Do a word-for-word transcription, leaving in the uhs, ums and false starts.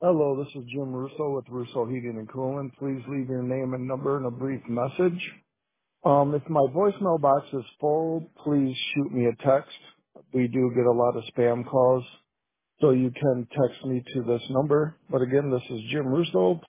Hello, this is Jim Russo with Russo Heating and Cooling. Please leave your name and number and a brief message. Um, if my voicemail box is full, please shoot me a text. We do get a lot of spam calls, so you can text me to this number. But again, this is Jim Russo.